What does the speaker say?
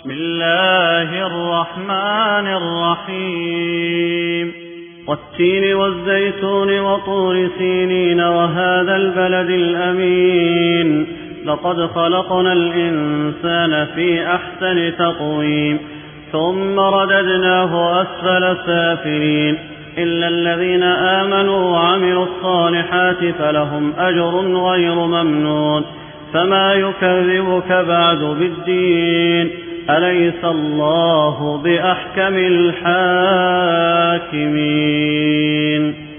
بسم الله الرحمن الرحيم والتين والزيتون وطور سينين وهذا البلد الأمين لقد خلقنا الإنسان في أحسن تقويم ثم رددناه أسفل سافلين إلا الذين آمنوا وعملوا الصالحات فلهم أجر غير ممنون فما يكذبك بعد بالدين أليس الله بأحكم الحاكمين.